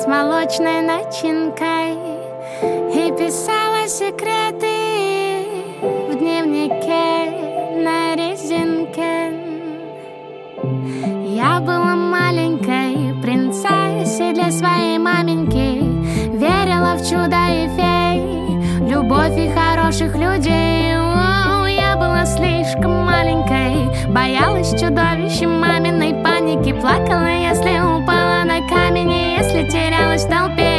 с молочной начинкой и писала секреты в дневнике на резинке. Я была маленькой принцессой для своей маменьки, верила в чудо и фей, любовь и хороших людей. Я была слишком маленькой, боялась чудовищ и маминой паники, плакала, если упала на камень и если терялась в толпе.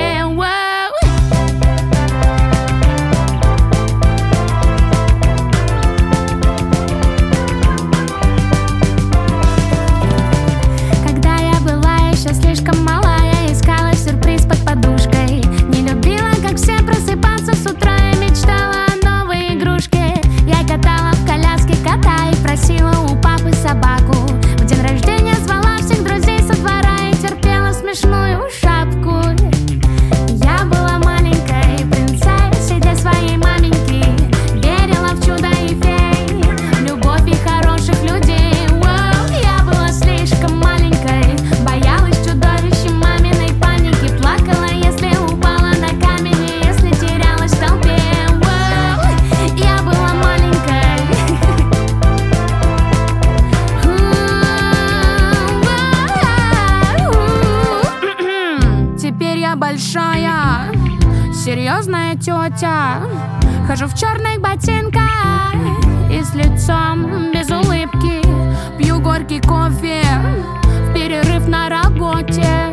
Когда я была еще слишком мала, я искала сюрприз под подушкой, не любила, как все, просыпаться с утра и мечтала о новой игрушке. Я катала в коляске кота и просила у папы собаку. В день рождения звала всех друзей со двора и терпела смешную шапку. Я была маленькой принцессой для своей маменьки, верила в чудо и фей, любовь и хороших людей. Я была слишком маленькой, боялась чудовищ и маминой паники, плакала, если упала на камень и если терялась в толпе. Я была маленькой. Теперь я большая, серьезная тетя, хожу в черных ботинках и с лицом без улыбки, пью горький кофе в перерыв на работе.